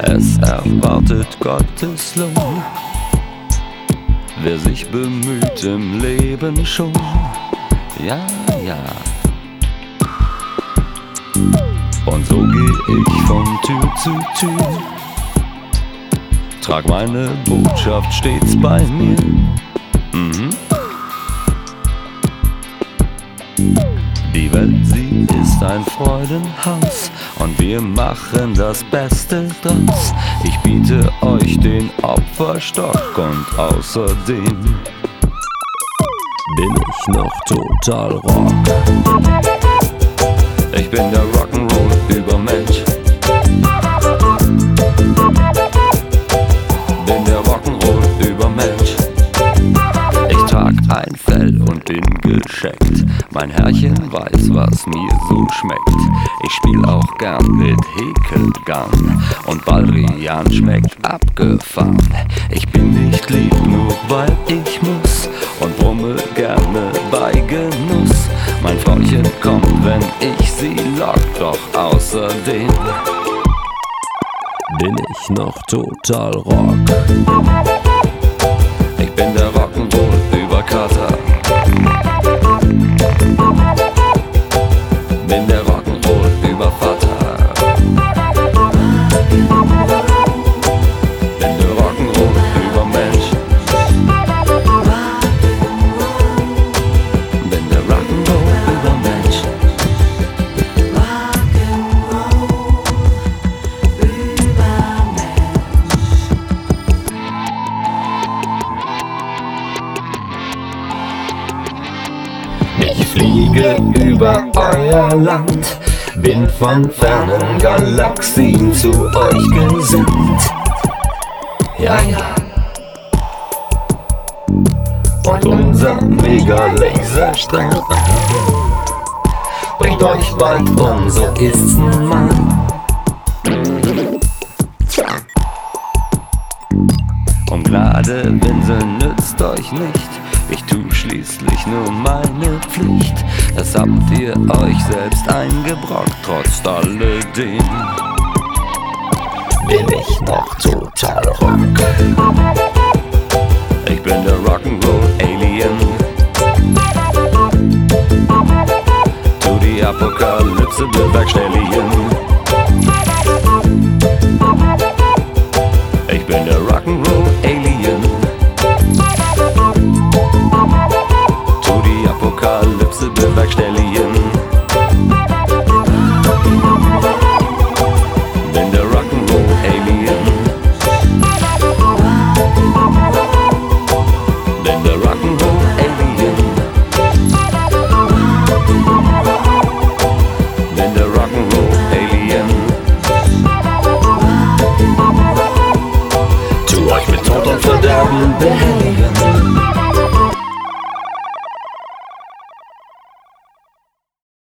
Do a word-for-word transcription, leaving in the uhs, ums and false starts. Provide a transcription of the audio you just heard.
Es erwartet Gottes Lohn, wer sich bemüht im Leben schon. Ja, ja. Und so geh ich von Tür zu Tür, trag meine Botschaft stets bei mir. Mhm. Die Welt, sie ist ein Freudenhaus und wir machen das Beste draus. Ich biete euch den Opferstock und außerdem bin ich noch total Rock. Ich bin der Rock'n'Roll-Übermensch. Bin der Rock'n'Roll-Übermensch. Ich trag ein Fell und bin gescheckt. Mein Herrchen weiß, was mir so schmeckt. Ich spiel auch gern mit Häkelgarn und Baldrian schmeckt abgefahren. Ich bin nicht lieb, nur weil ich muss und brumme gerne bei Genuss. Mein Frauchen kommt, wenn ich sie lock, doch außerdem bin ich noch total Rock. Ich bin der Rock'n'Roll-Überkater. Bin der Rock'n'Roll-Übervater. Bin der Rock'n'Roll-Übermensch. Bin der Rock'n'Roll-Übermensch. Ich fliege über euer Land, bin von fernen Galaxien zu euch gesandt. Ja, ja. Und unser Mega-Laserstrahl bringt euch bald um, so ist's nun mal. Tja. Um Gnade winseln nützt euch nicht. Ich tu schließlich nur meine Pflicht. Das habt ihr euch selbst eingebrockt. Trotz alledem bin ich noch total Rock. Ich bin der Rock'n'Roll-Alien. Tu die Apokalypse bewerkstelligen. Ich bin der Rock'n'Roll-Alien. Apokalypse bewerkstelligen. Bin der Rock'n'Roll-Alien. Bin der Rock'n'Roll-Alien. Bin der Rock'n'Roll-Alien. Tu euch mit Tod und Verderben behelligen.